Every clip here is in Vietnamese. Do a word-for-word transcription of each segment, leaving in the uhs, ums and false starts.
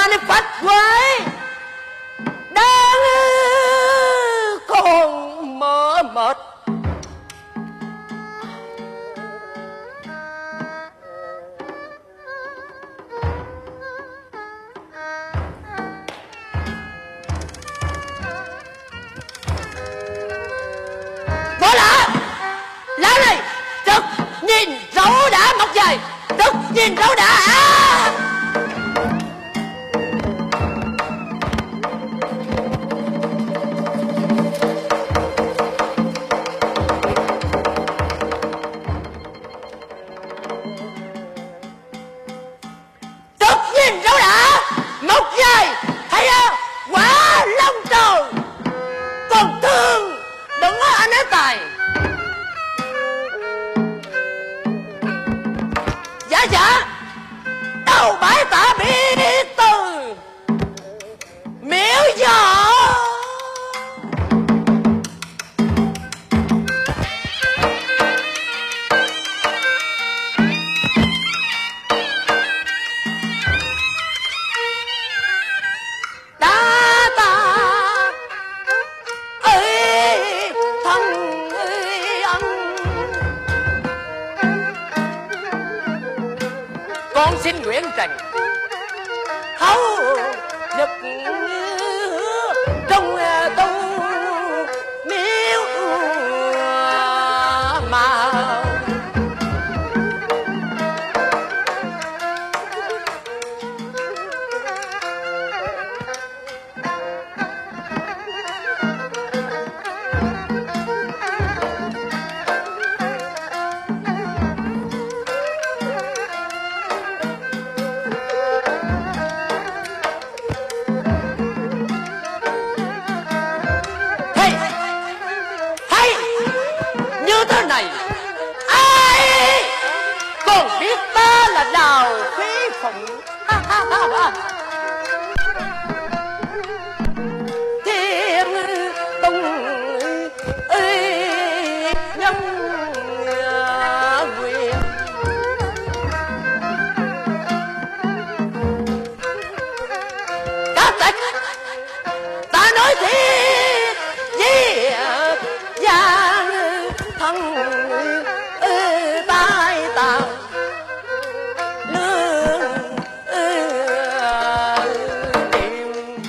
mà nó phát quái đang còn mơ mệt. Đó là lá này Trực nhìn râu đã mọc dài, Trực nhìn râu đã à. Trực nhìn râu đã mọc dài, thấy không? Quá long trời, còn thương đừng có anh ấy tài. Dạ dạ đầu bãi tả biết từ miếu gió. Đã ta ơi thân ơi anh, con xin nguyện trần hấu lực trong tu miếu mà. Ai còn biết ta là Đào Phi Phụng Thiên Tông ơi nhân quyền. Các tịch ta nói thiệt với giang thân tai tàn lương tiền.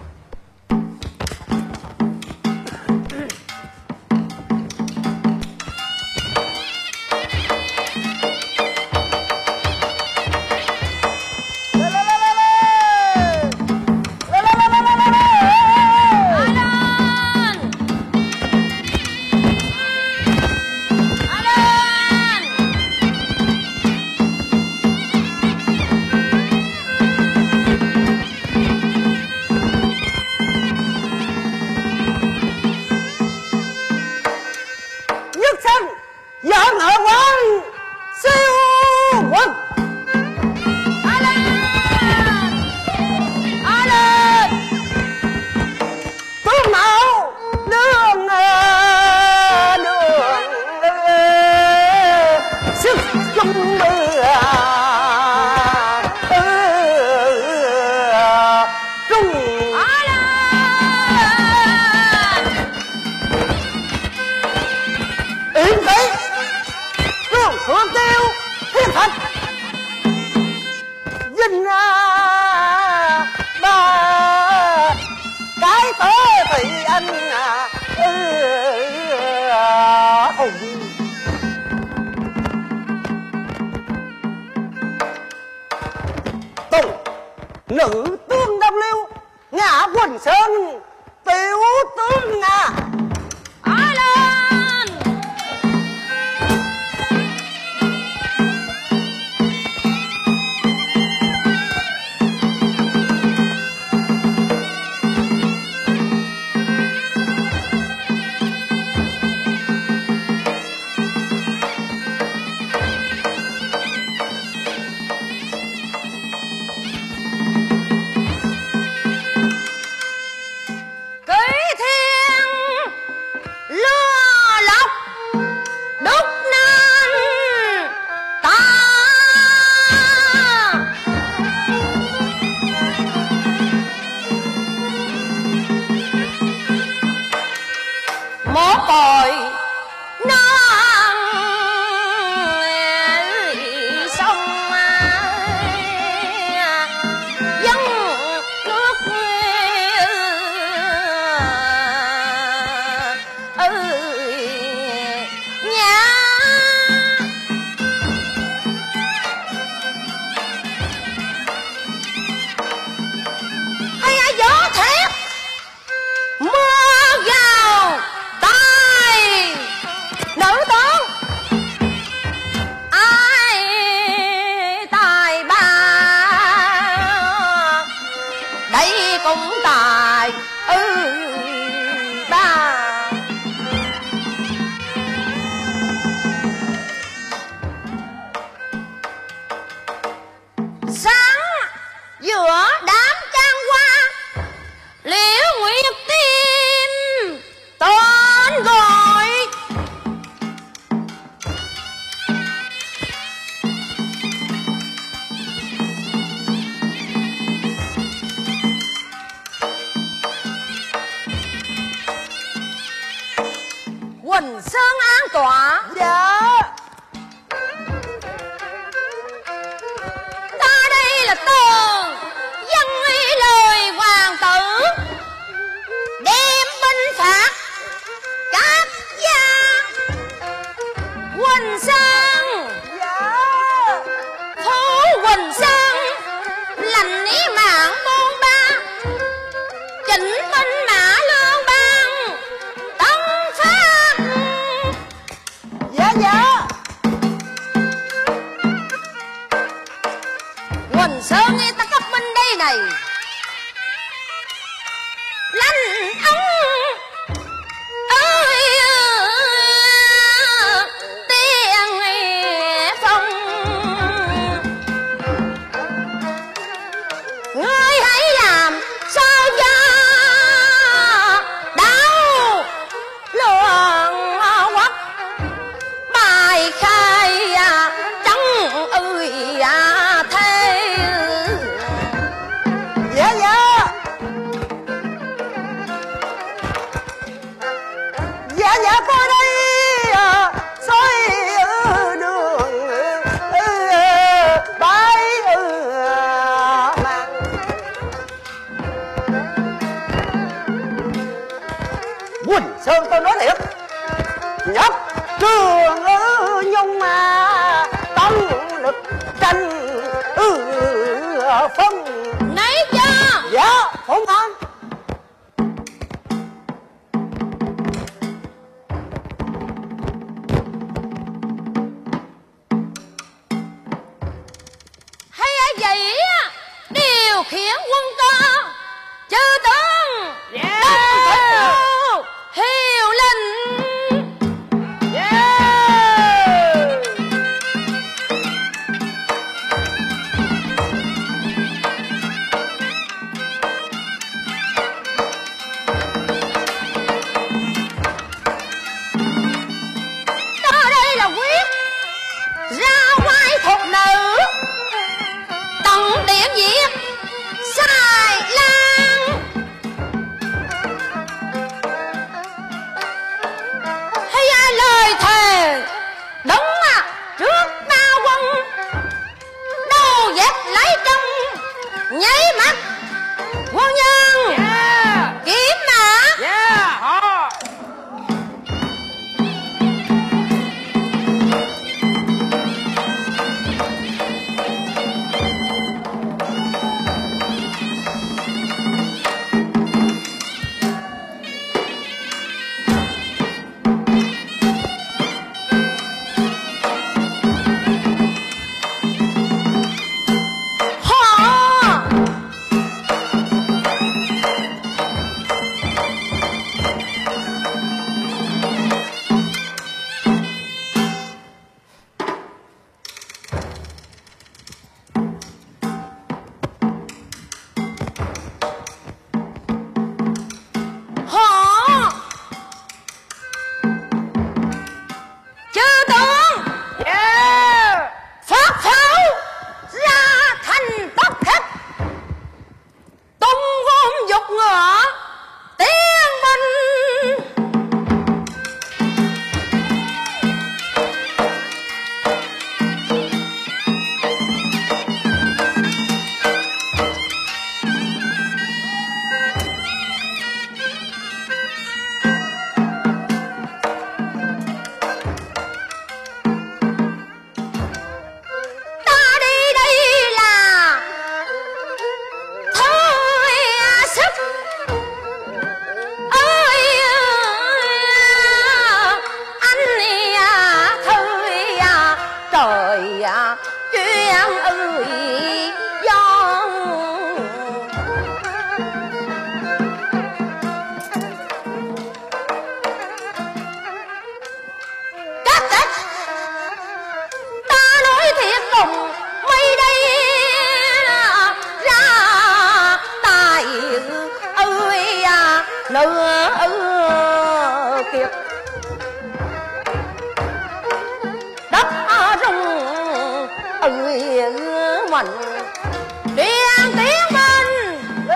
Nữ tướng Đông Liêu ngã Quỳnh Sơn tiểu tướng à. Ai lên còi non sông dân nước ơi nhà hay gió thét mưa gào tai nữ tướng ai tài ba đây cũng tài ư ba sáng giữa đám trang hoa Liễu Nguyệt tim tên gọi Quỳnh Sơn an tọa. Dạ. Ta đây là tường dân y lời hoàng tử đem binh phạt các gia Quỳnh Sơn. Dạ. Phố Quỳnh Sơn lành ý mạng buôn ba chỉnh binh mã lương bang tân phát. Dạ dạ. Quỳnh Sơn nghe ta cấp binh đây này lanh ống ơi tiên phong ngươi hãy làm sao cho đau lượng quắc bài khai trắng ơi thế. Dạ dạ. Dạ dạ coi đây à, soi ở đường ờ, bãi ở màng. Quỳnh Sơn tôi nói thiệt nhập trường ở nhung mà tông lực tranh ừ, phân. Nấy chưa? Dạ phụng an. Hay ai vậy á điều khiển quân cơ chư tướng Dạ. đông thích đô hiệu lệnh. Dạ. nữ kiệt đất rung ơi mình điên tiếng mình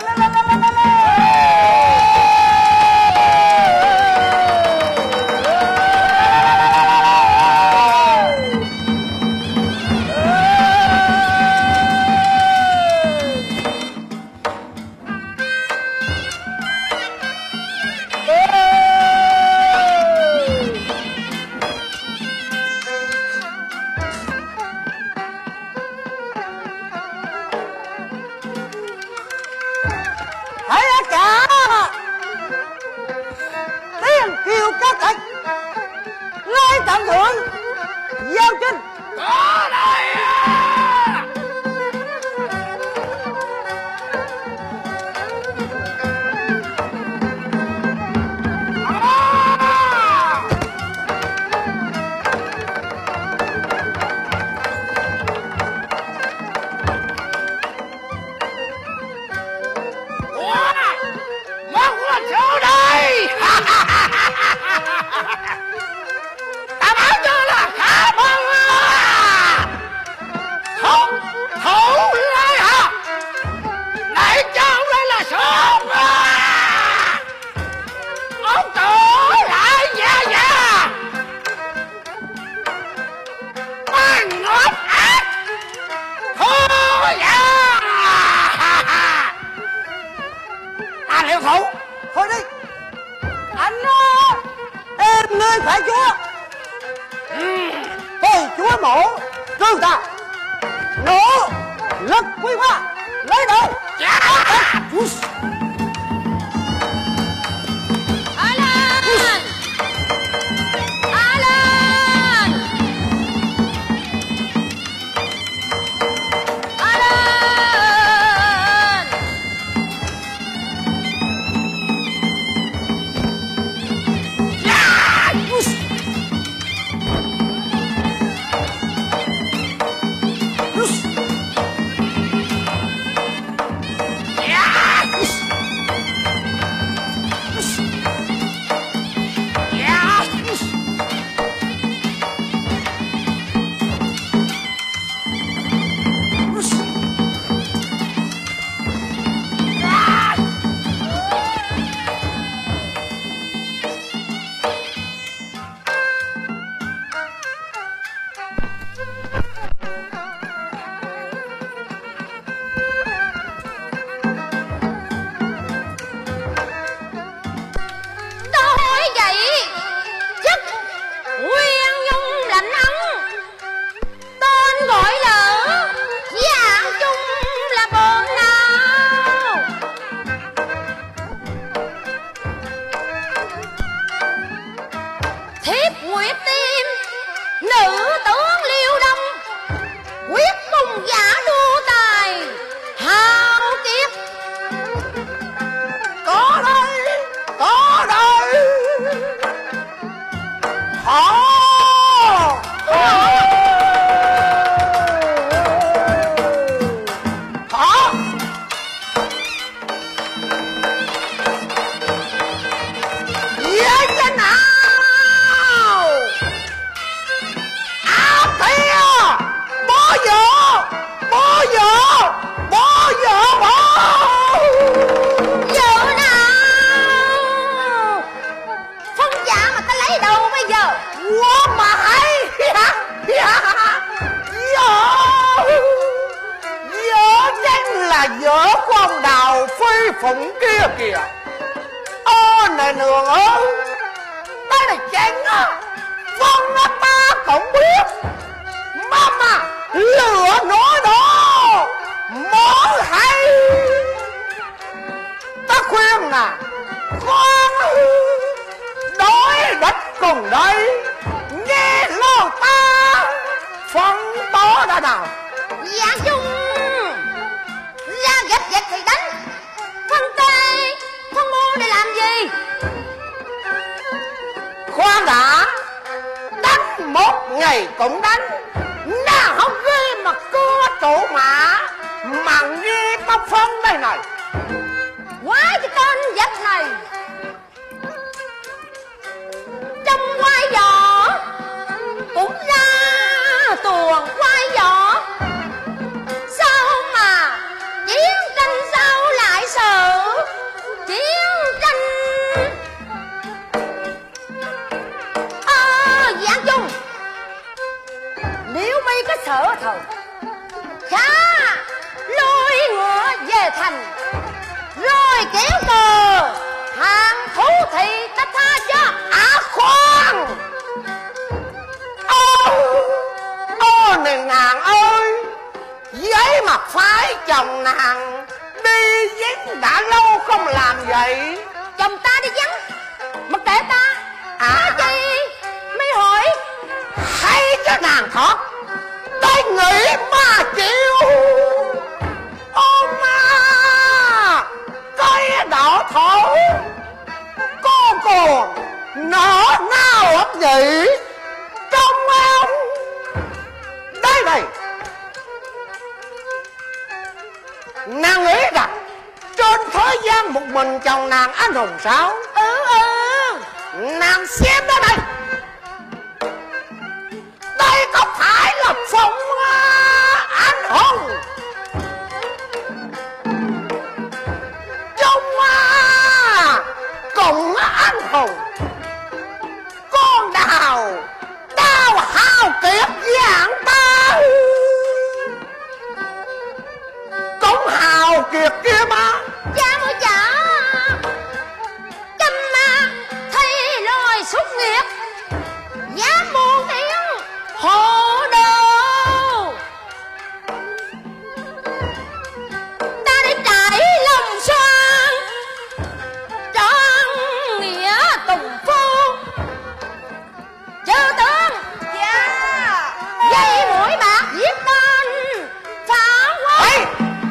tận thượng giao trinh có đây à. Ủa, mong là chỗ đây. Ta bảo cho là khá bằng à. Không, thủ lại hả? Lại cháu đây là sốt à. Ông tự lại dạ dạ. Mang ngót ác. Thôi dạ. Ta liệu thủ. thôi đi anh ơi em ngươi phải chúa thôi chúa mổ cứu ta nổ lực quy hoa lấy đầu Dạ. Alan! Alan! Alan! Nói vậy chức Nguyên Nhung lạnh ấn tên gọi là Dạng Chung là bọn nào? Thiếp Nguyệt Tiên nữ tướng Liêu Đông quyết cùng giả đua tài hào kiệt. có đây có đây họ họ với cái nào áo kia bó vợ bó vợ bó vợ bó Vợ nào phân dạ mà ta lấy đâu bây giờ? quá mà hay vợ vợ chính là vợ của ông Đào Phi Phụng kia kìa. Ơ này nương ơi đây là chén á phân á ta cũng biết mà mà lửa nó đó món hay ta khuyên nè con đói đất cùng đây nghe lo ta phân tỏ ra nào. Dạ Chung ra gạch gạch thì đánh, phân tê phân mô để làm gì? Khoan đã đánh một ngày cũng đánh nào không ghê mà cưa trụ mã mà nghe tao phân đây này. Quá cái tên giặc này nàng thoát tới nghĩ mà chịu. Ô ma cây đỏ thổ cô còn nở nào ấp nhị trong ông đây này. Nàng nghĩ rằng trên thế gian một mình chồng nàng anh hùng sao? Ừ ừ. Nàng xem đó đây, đây có phải là phong anh hùng trong cùng anh hùng con đào đào hào kiệt dạng ta cũng hào kiệt kia mà. Cha ơi cha, cầm ma thay lời xuất nghiệp giá muôn tiếng hồ đồ. Ta để trải lòng xoan trọn nghĩa tùng phu chớ tướng dạ dây mũi bạc giết tên phá quân.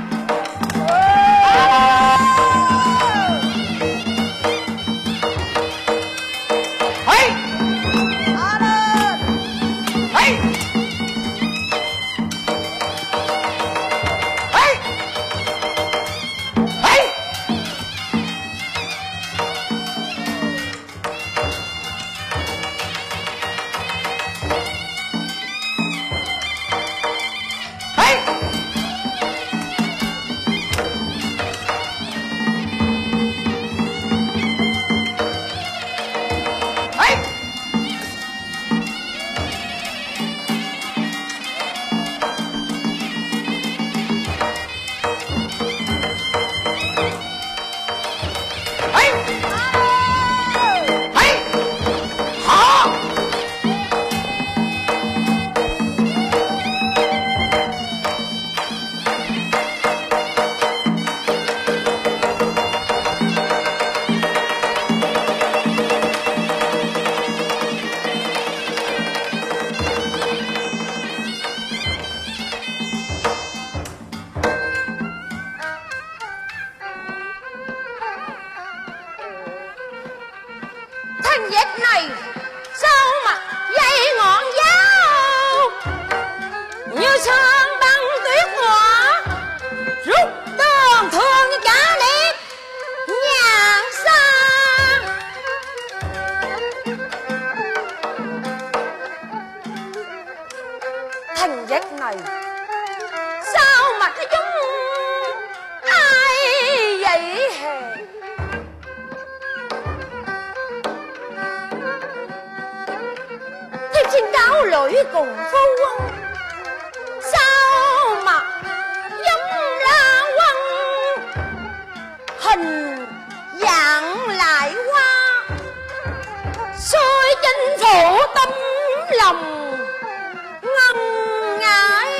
Thằng dệt này sao mà dây ngọn giáo như sơn băng tuyết ngọa rút tường thương như cá nếp nhàn xa. Thằng dệt này sao mà nó giống ai vậy hề? Thiếp xin cáo lỗi cùng phu quân, sao mà giống La Quân hình dạng lại hoa xuôi chinh phủ tâm lòng ngần ngại.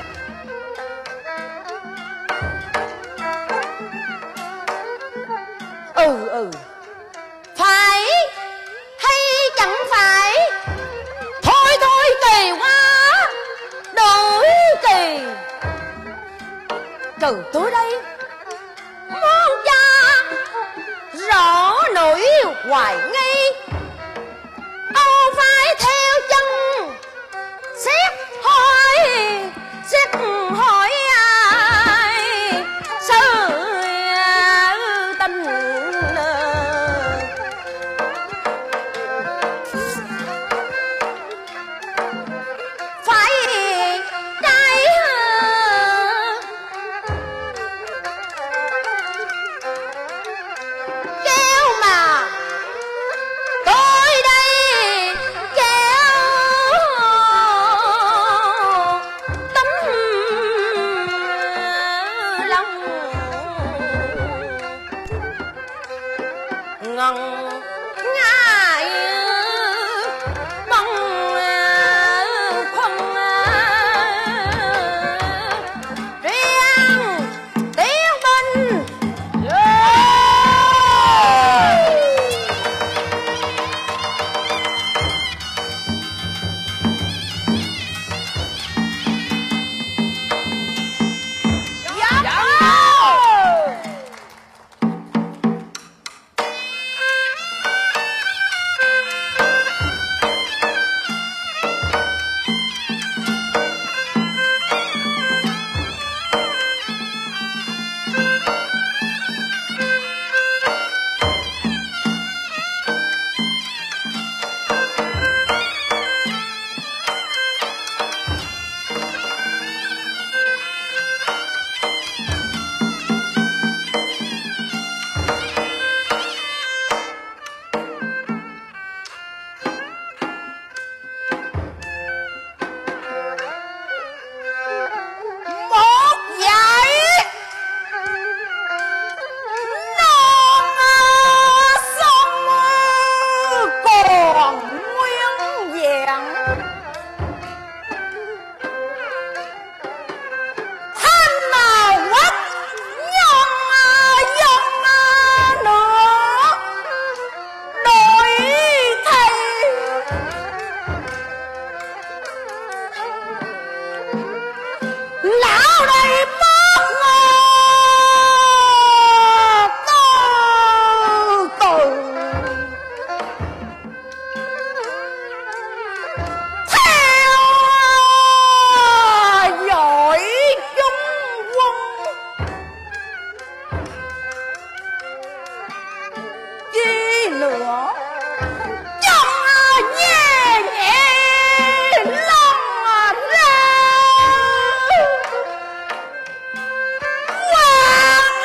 Ừ ừ phải hay chẳng phải, thôi thôi kỳ quá đổi kỳ. Trừ tôi đây muốn cha rõ nỗi hoài nghi, âu phải theo chân xét hỏi xét hỏi ai sự tình. Phải trái kéo mà tôi đây kéo tấm lòng ngần ngại bằng khuân riêng tiếng binh. nữa trong nhẹ nhẹ lòng ra quan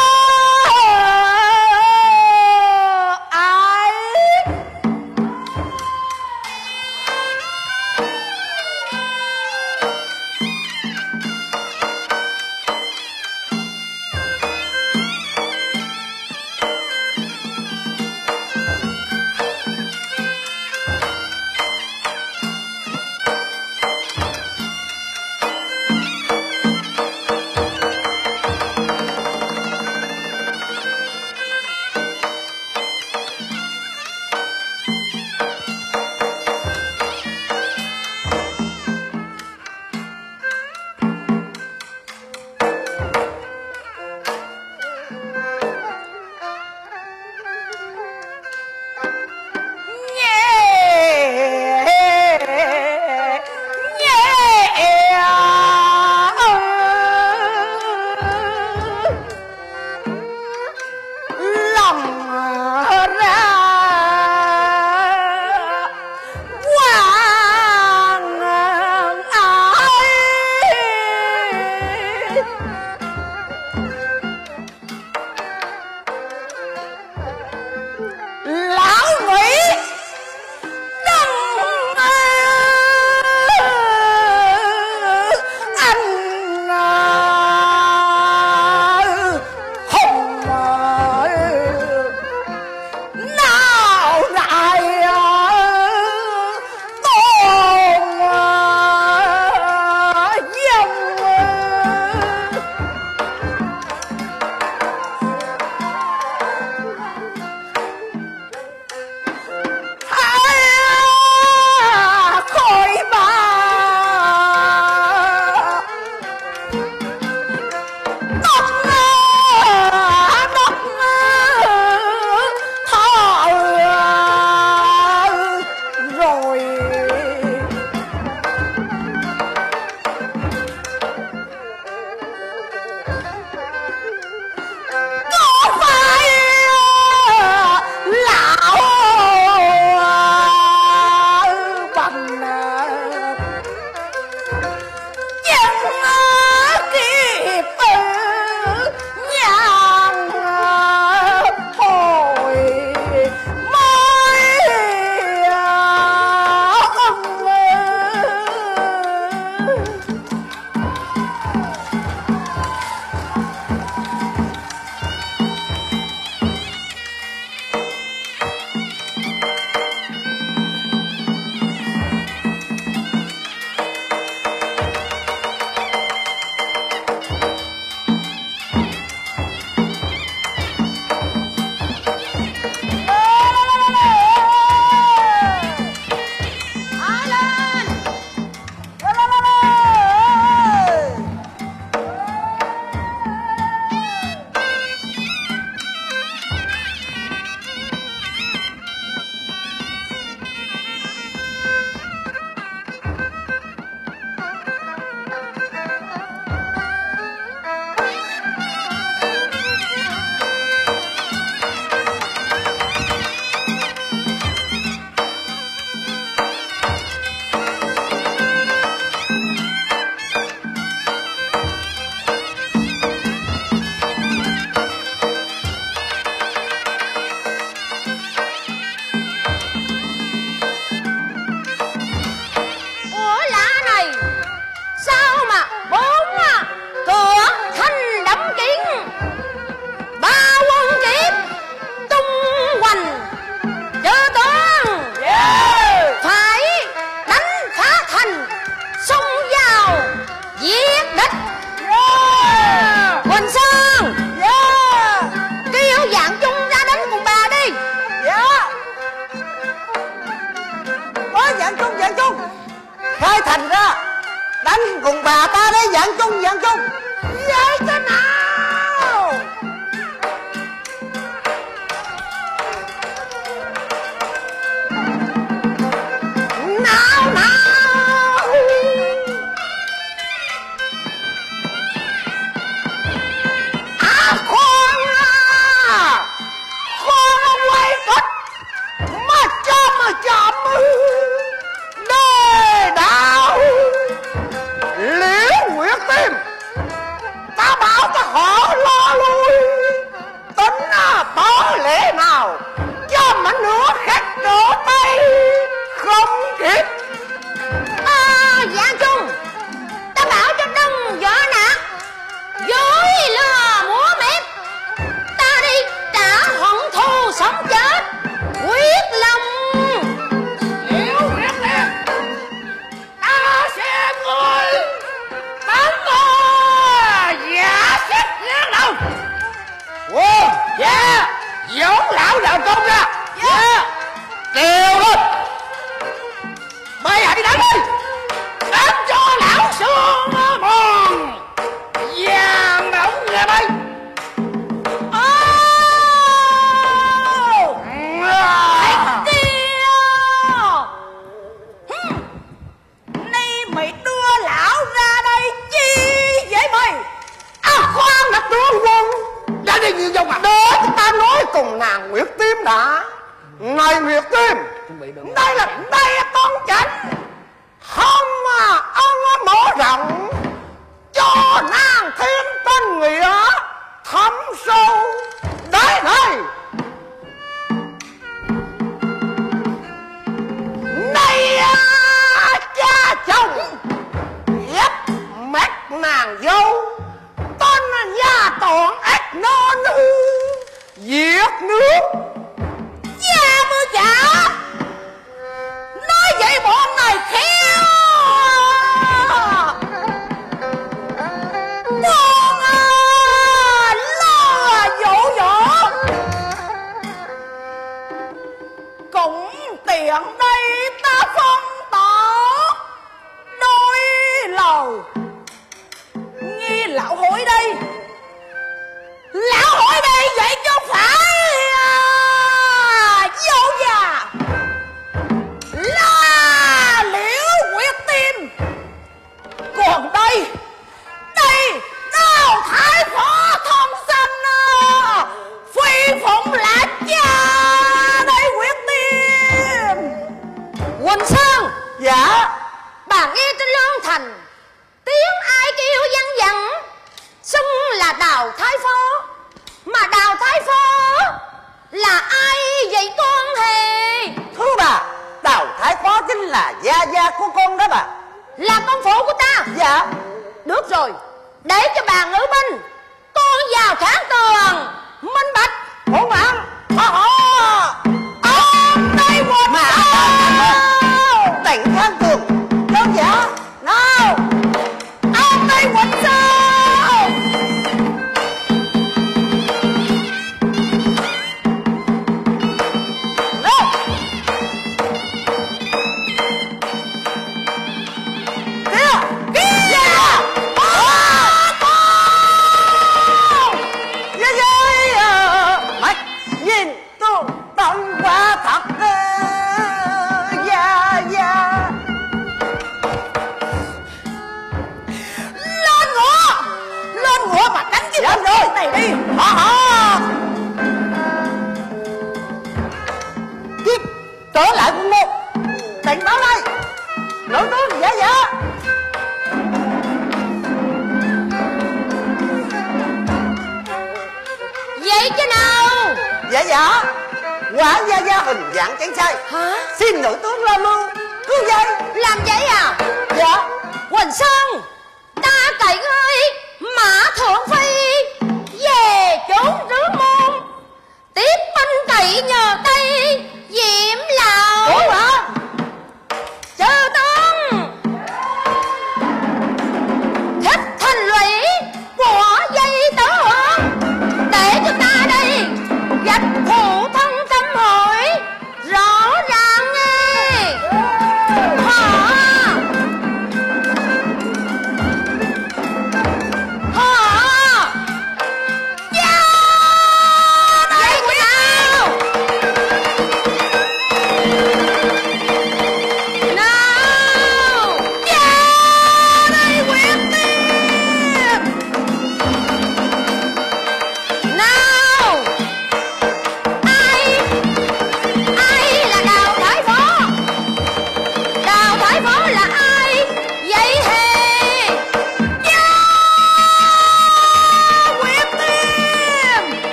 ai cùng bà ta đấy, dạng chung dạng chung vậy thế nào? Nào nào à, khoan à khoan ông quay cất Này Nguyệt Kim, đây là đây con chánh, không mà ông mở rộng cho nàng thêm tình nghĩa thấm sâu. Đấy này, này cha chồng ép mét nàng dâu, tên là nhà toàn ếch non giết nước. Cha mưa chả nói vậy bọn này khéo con à, lo dỗ dỗ cũng tiện đây ta phân tỏ đôi lời. Nghe lão hỏi đây, lão hỏi đây vậy cho phải à, dâu già là liễu quyết tim. Còn đây, đây đào thái phó thông sinh à, phi phụng là cha đây quyết tim. Quỳnh Sơn, Dạ. bà nghe trên Lương Thành tiếng ai kêu văng vẳng, xưng là Đào Thái Phó. Mà Đào Thái Phó là ai vậy con hề? Thưa bà, Đào Thái Phó chính là gia gia của con đó bà. Là con phụ của ta? Dạ. Được rồi, để cho bà ngữ binh, con vào kháng tường minh bạch. Hỗn loạn. Hả hả. Ông đây quỳnh Mà tỉnh kháng tường đơn giản. Nào, ông đây quỳnh sao? Dám rồi này đi. Hả hả. Tiếp trở lại quân môn, tình báo đây nữ tướng dạ dạ. Vậy chứ nào? Dạ dạ. Quả gia gia hình dạng chẳng sai. Hả? Xin nữ tướng lo mưu cứu dây. Làm vậy à? Dạ. Quỳnh Sơn, ta cậy ơi Mã Thượng Phi về chốn rứ môn, tiếp binh cậy nhờ